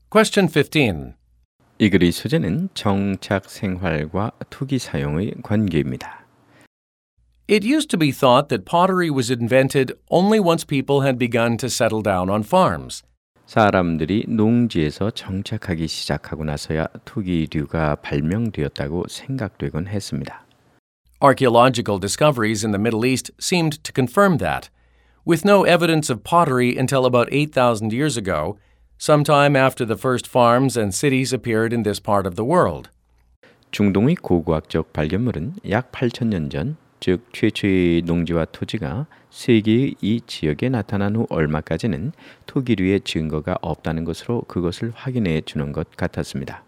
Question 15. 이 글의 소재는 정착 생활과 투기 사용의 관계입니다. It used to be thought that pottery was invented only once people had begun to settle down on farms. 사람들이 농지에서 정착하기 시작하고 나서야 투기류가 발명되었다고 생각되곤 했습니다. Archaeological discoveries in the Middle East seemed to confirm that. With no evidence of pottery until about 8,000 years ago, sometime after the first farms and cities appeared in this part of the world. 중동의 고고학적 발견물은 약 8,000년 전, 즉 최초의 농지와 토지가 세계의 이 지역에 나타난 후 얼마까지는 투기류의 증거가 없다는 것으로 그것을 확인해 주는 것 같았습니다.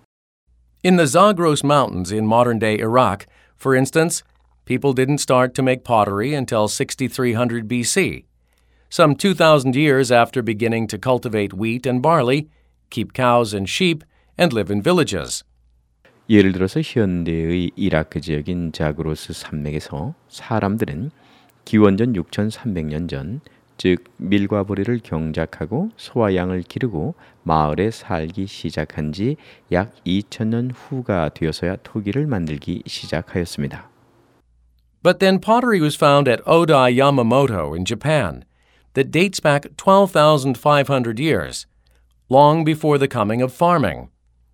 In the Zagros Mountains in modern-day Iraq, for instance, people didn't start to make pottery until 6300 BC. Some 2,000 years after beginning to cultivate wheat and barley, keep cows and sheep, and live in villages. 예를 들어서 현대의 이라크 지역인 자그로스 산맥에서 사람들은 기원전 6,300년 전, 즉 밀과 보리를 경작하고 소와 양을 기르고 마을에 살기 시작한 지 약 2,000년 후가 되어서야 토기를 만들기 시작하였습니다. But then pottery was found at Odai Yamamoto in Japan that dates back 12,500 years, long before the coming of farming.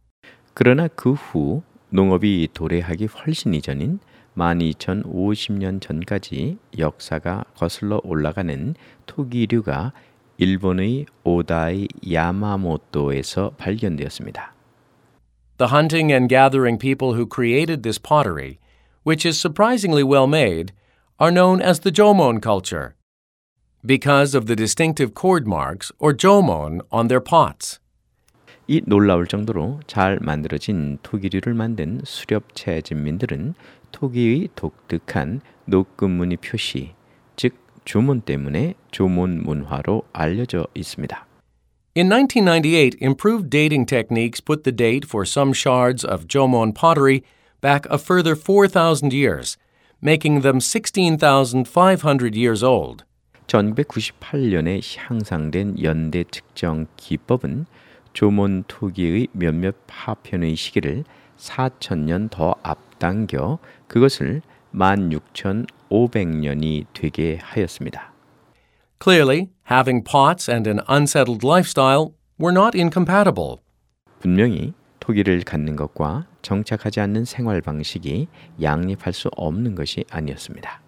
그러나 그 후 농업이 도래하기 훨씬 이전인 12,050년 전까지 역사가 거슬러 올라가는 토기류가 일본의 오다이 야마모토에서 발견되었습니다. The hunting and gathering people who created this pottery, which is surprisingly well made, are known as the Jomon culture because of the distinctive cord marks or jomon on their pots. 이 놀라울 정도로 잘 만들어진 토기류를 만든 수렵 채진민들은 토기의 독특한 노끈무늬 표시, 즉 조문 때문에 조문 문화로 알려져 있습니다. In 1998, improved dating techniques put the date for some shards of Jomon pottery back a further 4,000 years, making them 16,500 years old. 1998년에 향상된 연대 측정 기법은 조몬 토기의 몇몇 파편의 시기를 4,000년 더 앞당겨 그것을 16,500년이 되게 하였습니다. Clearly, having pots and an unsettled lifestyle were not incompatible. 분명히 토기를 갖는 것과 정착하지 않는 생활 방식이 양립할 수 없는 것이 아니었습니다.